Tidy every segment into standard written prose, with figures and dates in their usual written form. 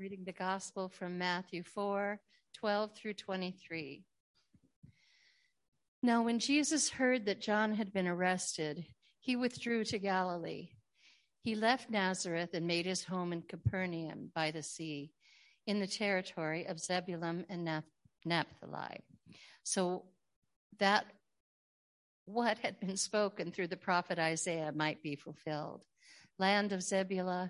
Reading the Gospel from Matthew 4:12 through 23. Now, when Jesus heard that John had been arrested, he withdrew to Galilee. He left Nazareth and made his home in Capernaum by the sea, in the territory of Zebulun and Naphtali, so that what had been spoken through the prophet Isaiah might be fulfilled. Land of Zebulun,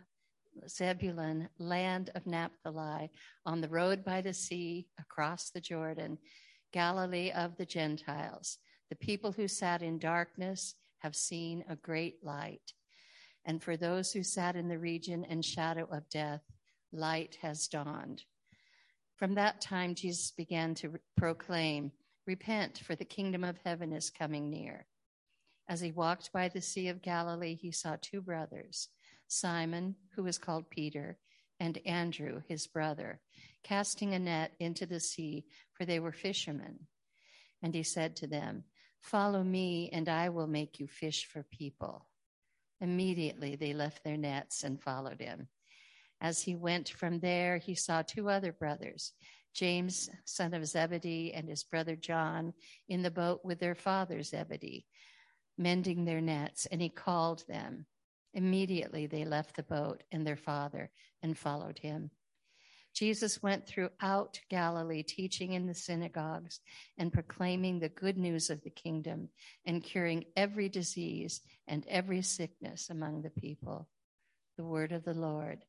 land of Naphtali, on the road by the sea, across the Jordan, Galilee of the Gentiles. The people who sat in darkness have seen a great light. And for those who sat in the region and shadow of death, light has dawned. From that time, Jesus began to proclaim, "Repent, for the kingdom of heaven is coming near." As he walked by the Sea of Galilee, he saw two brothers, Simon, who was called Peter, and Andrew, his brother, casting a net into the sea, for they were fishermen. And he said to them, "Follow me, and I will make you fish for people." Immediately they left their nets and followed him. As he went from there, he saw two other brothers, James, son of Zebedee, and his brother John, in the boat with their father Zebedee, mending their nets, and he called them. Immediately they left the boat and their father and followed him. Jesus went throughout Galilee, teaching in the synagogues and proclaiming the good news of the kingdom and curing every disease and every sickness among the people. The word of the Lord.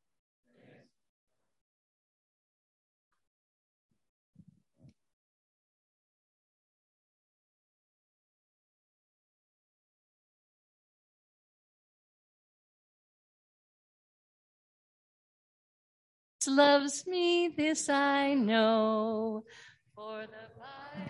Loves me, this I know, for the Bible.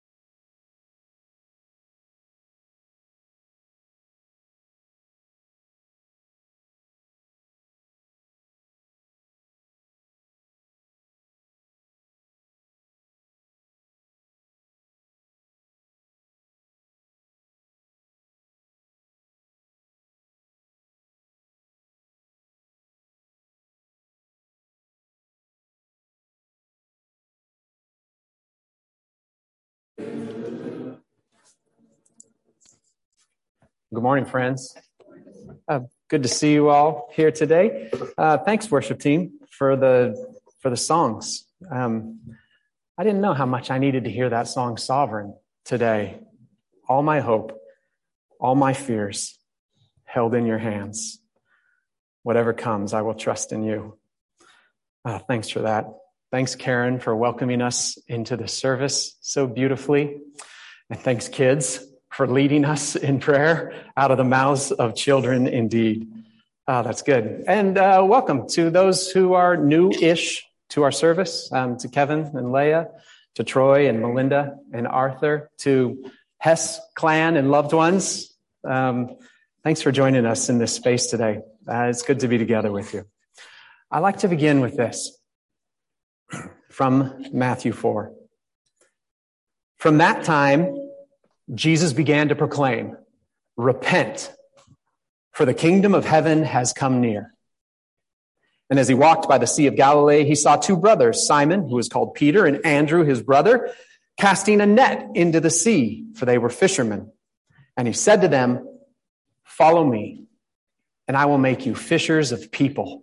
Good morning, friends. Good to see you all here today. Thanks, worship team, for the songs. I didn't know how much I needed to hear that song, "Sovereign," today. All my hope, all my fears, held in your hands. Whatever comes, I will trust in you. Thanks for that. Thanks, Karen, for welcoming us into the service so beautifully. And thanks, kids, for leading us in prayer out of the mouths of children indeed. That's good. And welcome to those who are new-ish to our service, to Kevin and Leah, to Troy and Melinda and Arthur, to Hess clan and loved ones. Thanks for joining us in this space today. It's good to be together with you. I'd like to begin with this from Matthew 4. From that time, Jesus began to proclaim, "Repent, for the kingdom of heaven has come near." And as he walked by the Sea of Galilee, he saw two brothers, Simon, who was called Peter, and Andrew, his brother, casting a net into the sea, for they were fishermen. And he said to them, "Follow me, and I will make you fishers of people."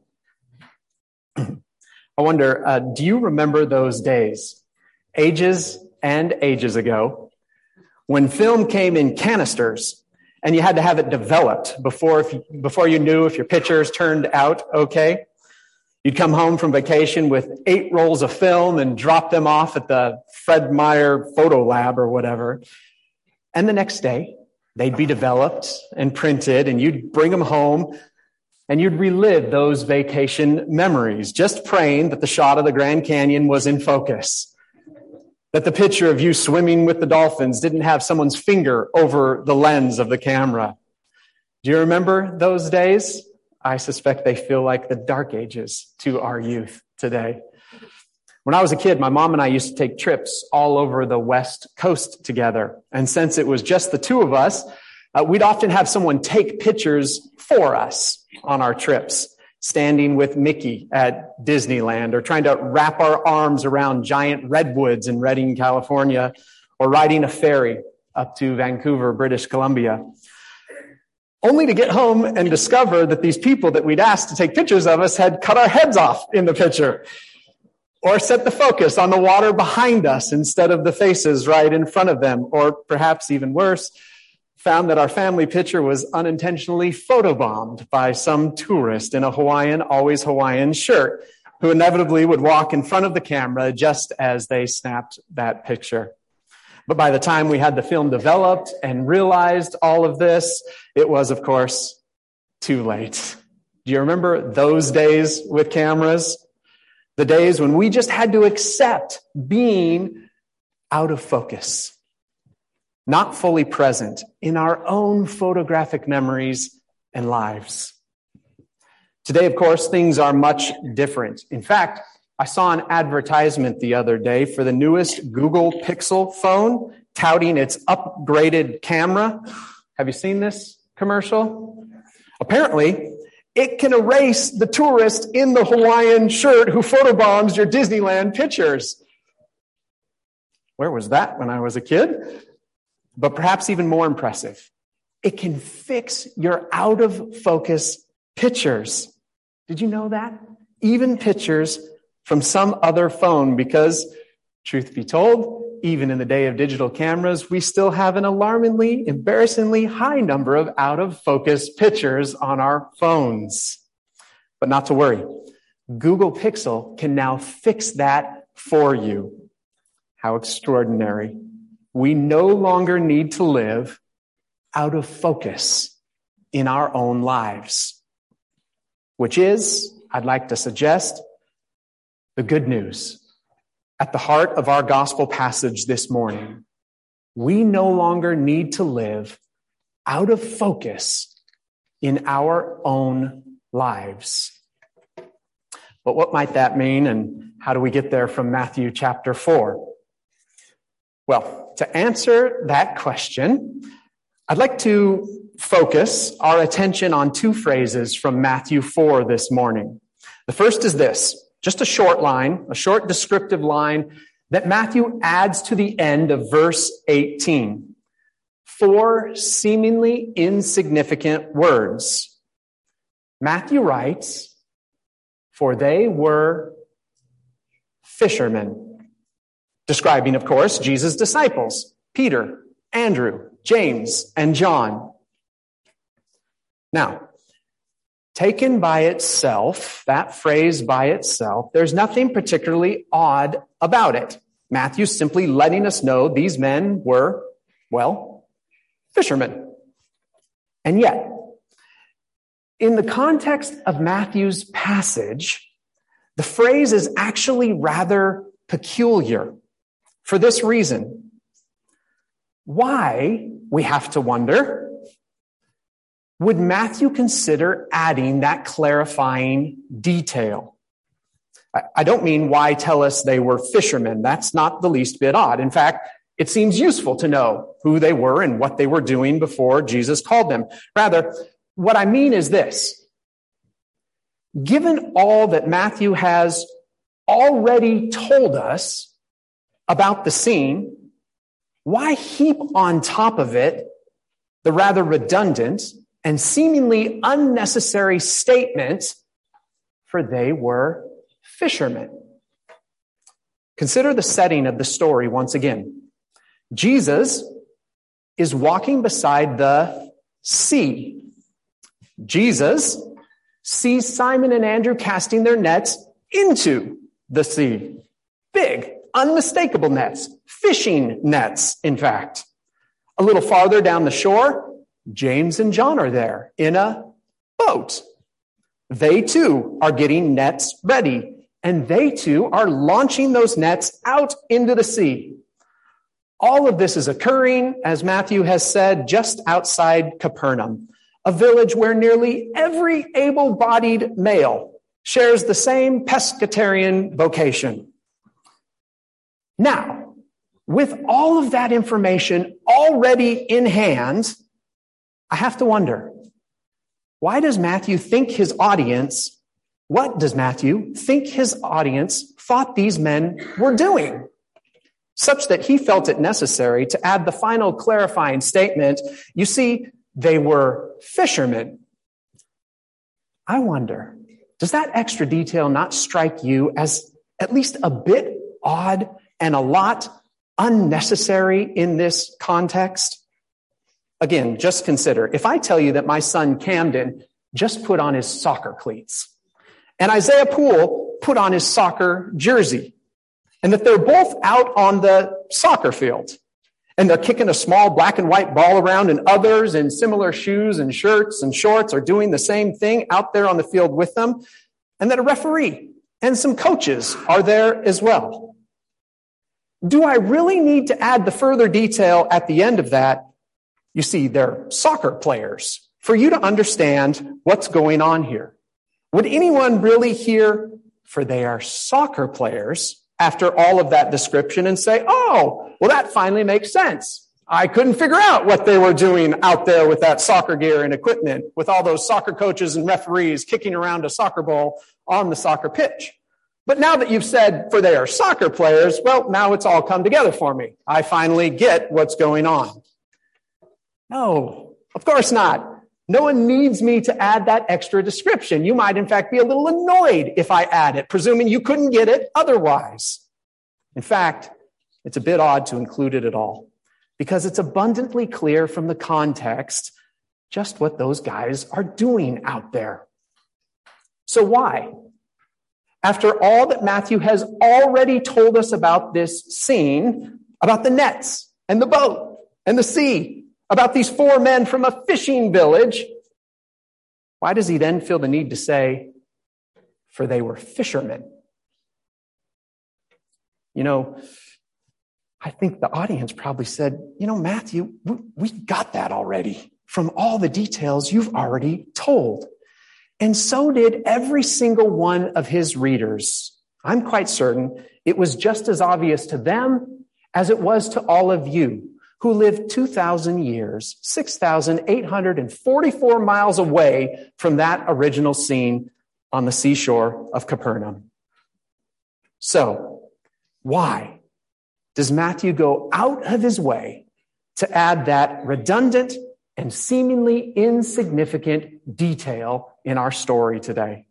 I wonder, do you remember those days, ages and ages ago, when film came in canisters and you had to have it developed before you knew if your pictures turned out okay? You'd come home from vacation with 8 rolls of film and drop them off at the Fred Meyer photo lab or whatever. And the next day, they'd be developed and printed, and you'd bring them home and you'd relive those vacation memories, just praying that the shot of the Grand Canyon was in focus, that the picture of you swimming with the dolphins didn't have someone's finger over the lens of the camera. Do you remember those days? I suspect they feel like the dark ages to our youth today. When I was a kid, my mom and I used to take trips all over the West Coast together. And since it was just the two of us, we'd often have someone take pictures for us on our trips. standing with Mickey at Disneyland, or trying to wrap our arms around giant redwoods in Redding, California, or riding a ferry up to Vancouver, British Columbia, only to get home and discover that these people that we'd asked to take pictures of us had cut our heads off in the picture, or set the focus on the water behind us instead of the faces right in front of them, or perhaps even worse, found that our family picture was unintentionally photobombed by some tourist in a Hawaiian, always Hawaiian shirt, who inevitably would walk in front of the camera just as they snapped that picture. But by the time we had the film developed and realized all of this, it was, of course, too late. Do you remember those days with cameras? The days when we just had to accept being out of focus, not fully present in our own photographic memories and lives. Today, of course, things are much different. In fact, I saw an advertisement the other day for the newest Google Pixel phone touting its upgraded camera. Have you seen this commercial? Apparently, it can erase the tourist in the Hawaiian shirt who photobombs your Disneyland pictures. Where was that when I was a kid? But perhaps even more impressive, it can fix your out-of-focus pictures. Did you know that? Even pictures from some other phone, because, truth be told, even in the day of digital cameras, we still have an alarmingly, embarrassingly high number of out-of-focus pictures on our phones. But not to worry. Google Pixel can now fix that for you. How extraordinary. We no longer need to live out of focus in our own lives, which is, I'd like to suggest, the good news. At the heart of our gospel passage this morning, we no longer need to live out of focus in our own lives. But what might that mean, and how do we get there from Matthew chapter 4? Well, to answer that question, I'd like to focus our attention on two phrases from Matthew 4 this morning. The first is this, just a short line, a short descriptive line that Matthew adds to the end of verse 18. 4 seemingly insignificant words. Matthew writes, "For they were fishermen." Describing, of course, Jesus' disciples, Peter, Andrew, James, and John. Now, taken by itself, that phrase by itself, there's nothing particularly odd about it. Matthew's simply letting us know these men were, well, fishermen. And yet, in the context of Matthew's passage, the phrase is actually rather peculiar. For this reason, why, we have to wonder, would Matthew consider adding that clarifying detail? I don't mean why tell us they were fishermen. That's not the least bit odd. In fact, it seems useful to know who they were and what they were doing before Jesus called them. Rather, what I mean is this. Given all that Matthew has already told us about the scene, why heap on top of it the rather redundant and seemingly unnecessary statement, "For they were fishermen"? Consider the setting of the story once again. Jesus is walking beside the sea. Jesus sees Simon and Andrew casting their nets into the sea. Big, unmistakable nets, fishing nets, in fact. A little farther down the shore, James and John are there in a boat. They too are getting nets ready, and they too are launching those nets out into the sea. All of this is occurring, as Matthew has said, just outside Capernaum, a village where nearly every able-bodied male shares the same pescatarian vocation. Now, with all of that information already in hand, I have to wonder, why does Matthew think his audience what does Matthew think his audience thought these men were doing, such that he felt it necessary to add the final clarifying statement, you see, they were fishermen? I wonder, does that extra detail not strike you as at least a bit odd and a lot unnecessary in this context? Again, just consider, if I tell you that my son Camden just put on his soccer cleats, and Isaiah Poole put on his soccer jersey, and that they're both out on the soccer field, and they're kicking a small black and white ball around, and others in similar shoes and shirts and shorts are doing the same thing out there on the field with them, and that a referee and some coaches are there as well. Do I really need to add the further detail at the end of that? You see, they're soccer players, for you to understand what's going on here. Would anyone really hear, for they are soccer players, after all of that description and say, oh, well, that finally makes sense. I couldn't figure out what they were doing out there with that soccer gear and equipment, with all those soccer coaches and referees kicking around a soccer ball on the soccer pitch. But now that you've said, for they are soccer players, well, now it's all come together for me. I finally get what's going on. No, of course not. No one needs me to add that extra description. You might, in fact, be a little annoyed if I add it, presuming you couldn't get it otherwise. In fact, it's a bit odd to include it at all, because it's abundantly clear from the context just what those guys are doing out there. So why? After all that Matthew has already told us about this scene, about the nets and the boat and the sea, about these four men from a fishing village, why does he then feel the need to say, for they were fishermen? You know, I think the audience probably said, you know, Matthew, we got that already from all the details you've already told. And so did every single one of his readers. I'm quite certain it was just as obvious to them as it was to all of you who lived 2,000 years, 6,844 miles away from that original scene on the seashore of Capernaum. So, why does Matthew go out of his way to add that redundant and seemingly insignificant detail in our story today?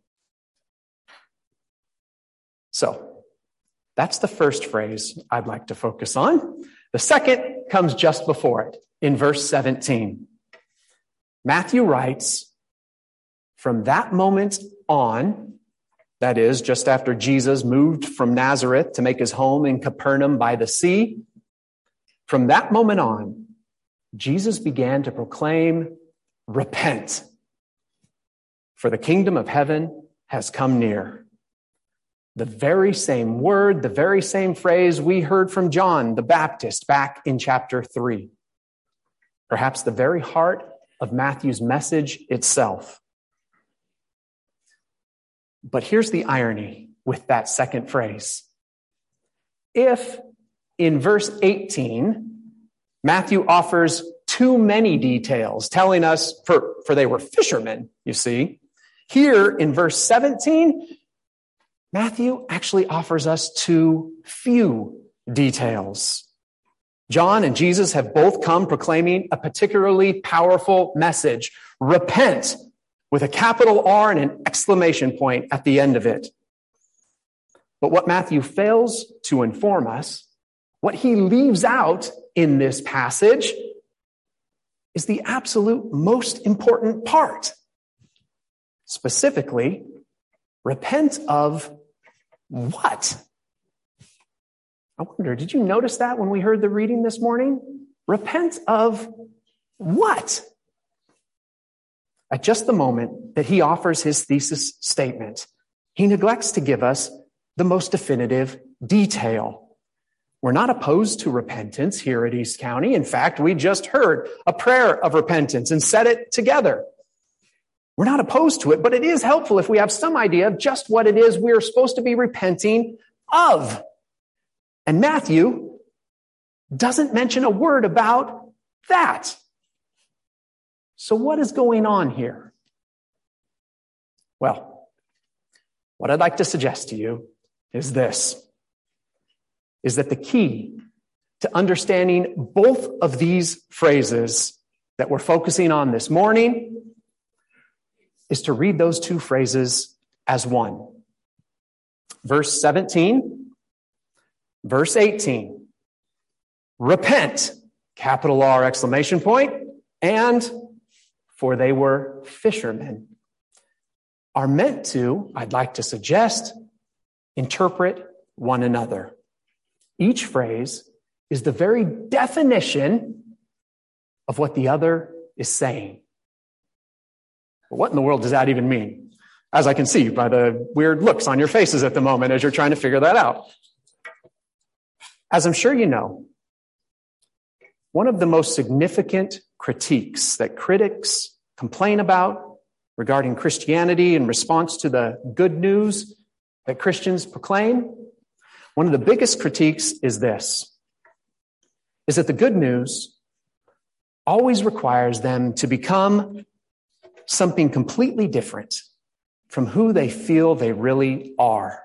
So, that's the first phrase I'd like to focus on. The second comes just before it, in verse 17. Matthew writes, from that moment on, that is, just after Jesus moved from Nazareth to make his home in Capernaum by the sea, from that moment on, Jesus began to proclaim, repent, for the kingdom of heaven has come near. The very same word, the very same phrase we heard from John the Baptist back in chapter 3. Perhaps the very heart of Matthew's message itself. But here's the irony with that second phrase. If in verse 18, Matthew offers too many details, telling us, for they were fishermen, you see, here in verse 17, Matthew actually offers us too few details. John and Jesus have both come proclaiming a particularly powerful message. Repent, with a capital R and an exclamation point at the end of it. But what Matthew fails to inform us, what he leaves out in this passage, is the absolute most important part. Specifically, repent of what? I wonder, did you notice that when we heard the reading this morning? Repent of what? At just the moment that he offers his thesis statement, he neglects to give us the most definitive detail. We're not opposed to repentance here at East County. In fact, we just heard a prayer of repentance and said it together. We're not opposed to it, but it is helpful if we have some idea of just what it is we're supposed to be repenting of. And Matthew doesn't mention a word about that. So what is going on here? Well, What I'd like to suggest to you is this, is that the key to understanding both of these phrases that we're focusing on this morning is to read those two phrases as one. Verse 17, verse 18. Repent, capital R exclamation point, and for they were fishermen, are meant to, I'd like to suggest, interpret one another. Each phrase is the very definition of what the other is saying. But what in the world does that even mean? As I can see by the weird looks on your faces at the moment as you're trying to figure that out. As I'm sure you know, one of the most significant critiques that critics complain about regarding Christianity in response to the good news that Christians proclaim, one of the biggest critiques is this, is that the good news always requires them to become something completely different from who they feel they really are.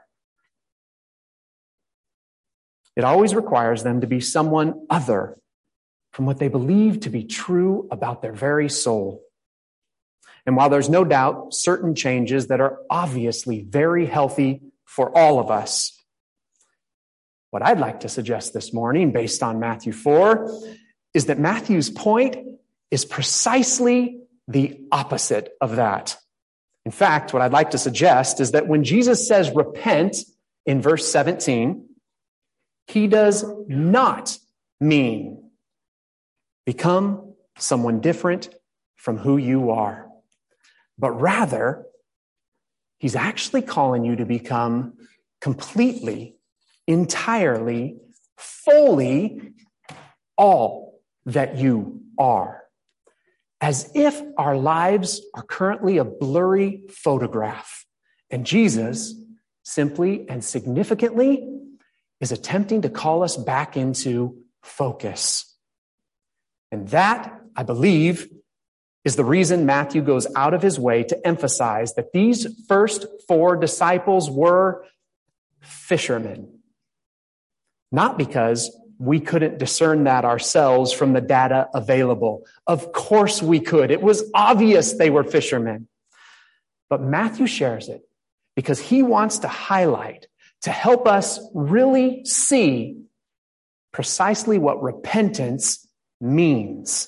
It always requires them to be someone other from what they believe to be true about their very soul. And while there's no doubt certain changes that are obviously very healthy for all of us, what I'd like to suggest this morning, based on Matthew 4, is that Matthew's point is precisely the opposite of that. In fact, what I'd like to suggest is that when Jesus says repent in verse 17, he does not mean become someone different from who you are, but rather, he's actually calling you to become completely, entirely, fully all that you are. As if our lives are currently a blurry photograph, and Jesus simply and significantly is attempting to call us back into focus. And that, I believe, is the reason Matthew goes out of his way to emphasize that these first 4 disciples were fishermen. Not because we couldn't discern that ourselves from the data available. Of course we could. It was obvious they were fishermen. But Matthew shares it because he wants to highlight, to help us really see precisely what repentance means.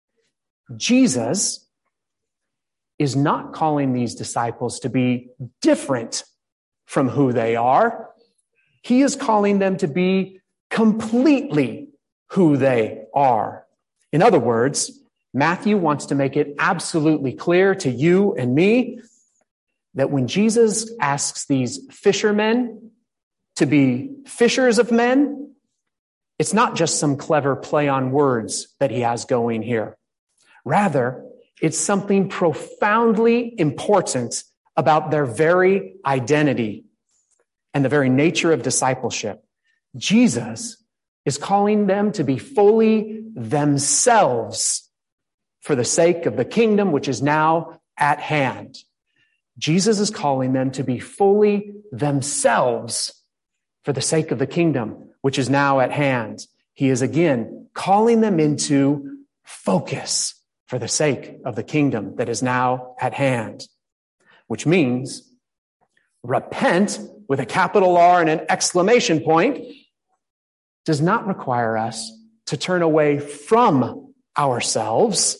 Jesus is not calling these disciples to be different from who they are. He is calling them to be completely who they are. In other words, Matthew wants to make it absolutely clear to you and me that when Jesus asks these fishermen to be fishers of men, it's not just some clever play on words that he has going here. Rather, it's something profoundly important about their very identity and the very nature of discipleship. Jesus is calling them to be fully themselves for the sake of the kingdom which is now at hand. Jesus is calling them to be fully themselves for the sake of the kingdom which is now at hand. He is again calling them into focus for the sake of the kingdom that is now at hand, which means repent with a capital R and an exclamation point does not require us to turn away from ourselves,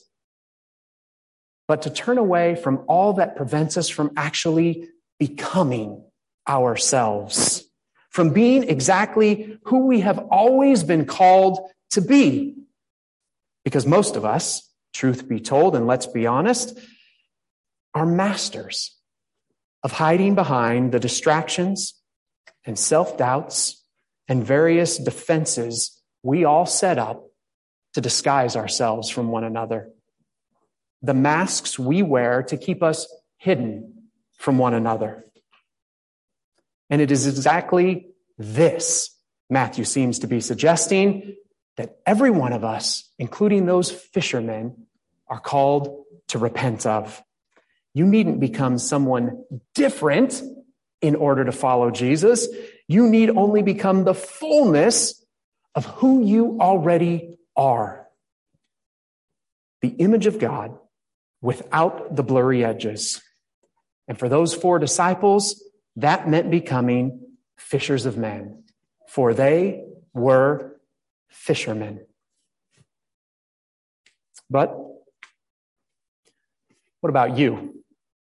but to turn away from all that prevents us from actually becoming ourselves, from being exactly who we have always been called to be. Because most of us, truth be told, and let's be honest, are masters of hiding behind the distractions and self-doubts and various defenses we all set up to disguise ourselves from one another. The masks we wear to keep us hidden from one another. And it is exactly this Matthew seems to be suggesting that every one of us, including those fishermen, are called to repent of. You needn't become someone different in order to follow Jesus. You need only become the fullness of who you already are. The image of God without the blurry edges. And for those 4 disciples, that meant becoming fishers of men, for they were fishermen. But what about you?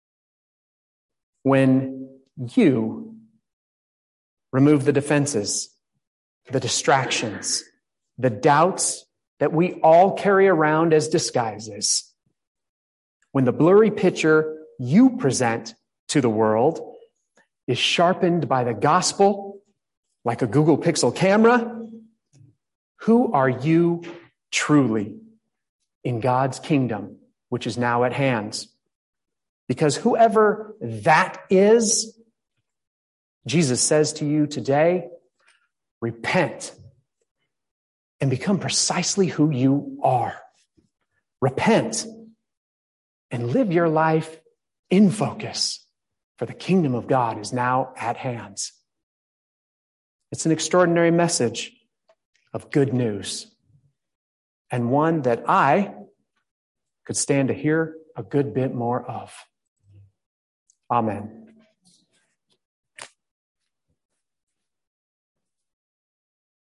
When you remove the defenses, the distractions, the doubts that we all carry around as disguises, when the blurry picture you present to the world is sharpened by the gospel like a Google Pixel camera, who are you truly in God's kingdom, which is now at hand? Because whoever that is, Jesus says to you today, repent and become precisely who you are. Repent and live your life in focus, for the kingdom of God is now at hand. It's an extraordinary message of good news, and one that I could stand to hear a good bit more of. Amen.